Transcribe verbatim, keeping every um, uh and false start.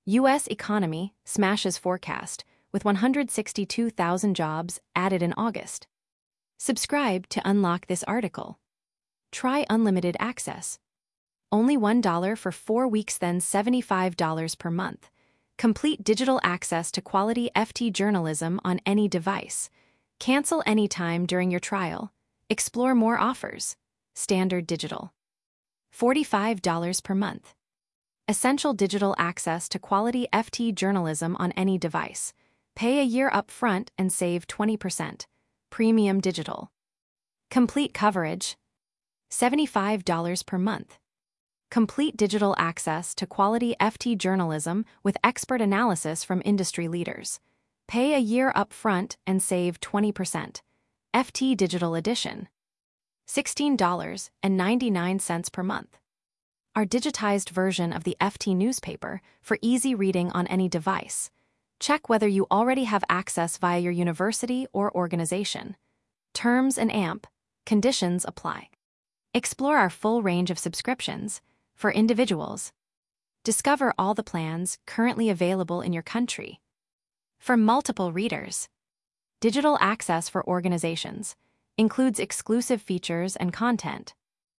U S economy smashes forecast with one hundred sixty-two thousand jobs added in August. Subscribe to unlock this article. Try unlimited access. Only one dollar for four weeks, then seventy-five dollars per month. Complete digital access to quality F T journalism on any device. Cancel anytime during your trial. Explore more offers. Standard digital. forty-five dollars per month. Essential digital access to quality F T journalism on any device. Pay a year up front and save twenty percent. Premium digital. Complete coverage. seventy-five dollars per month. Complete digital access to quality F T journalism with expert analysis from industry leaders. Pay a year up front and save twenty percent. F T Digital Edition. sixteen dollars and ninety-nine cents per month. Our digitized version of the F T newspaper for easy reading on any device. Check whether you already have access via your university or organization. Terms and A M P. Conditions apply. Explore our full range of subscriptions for individuals. Discover all the plans currently available in your country. For multiple readers. Digital access for organizations includes exclusive features and content.